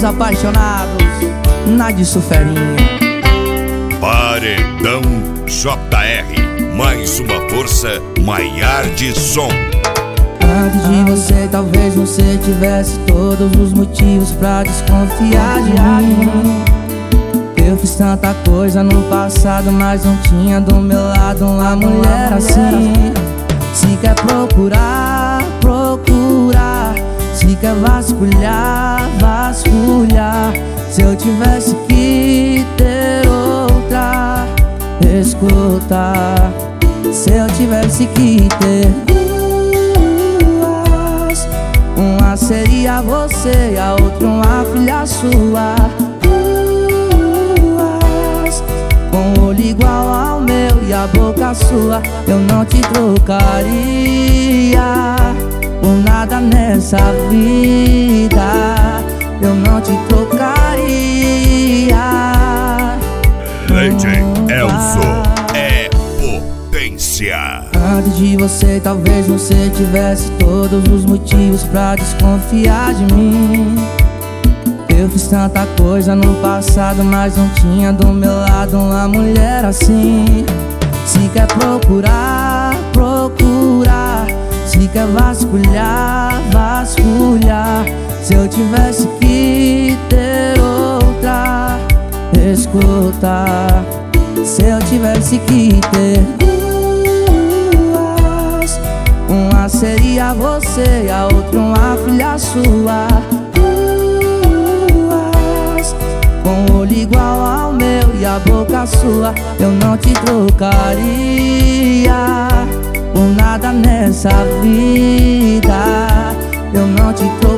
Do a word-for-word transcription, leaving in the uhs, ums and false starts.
apaixonados, na de Suferinha. Paredão J R, mais uma força, maior de som. Antes de você, talvez você tivesse todos os motivos pra desconfiar de mim. Eu fiz tanta coisa no passado, mas não tinha do meu lado uma mulher assim. Se quer procurar, procurar. Se quer vasculhar, vasculhar. Se eu tivesse que ter outra, escuta. Se eu tivesse que ter duas, uma seria você e a outra uma filha sua. Duas, com o olho igual ao meu e a boca sua. Eu não te trocaria por nada nessa vida. Eu não te trocaria. Lady Elzo é potência. Antes de você, talvez você tivesse todos os motivos pra desconfiar de mim. Eu fiz tanta coisa no passado, mas não tinha do meu lado uma mulher assim. Se quer procurar, procurar. Se quer vasculhar, vasculhar. Se eu tivesse que ter outra, escuta. Se eu tivesse que ter duas, uma seria você e a outra uma filha sua. Duas, com o olho igual ao meu e a boca sua. Eu não te trocaria por nada nessa vida. Eu não te trocaria.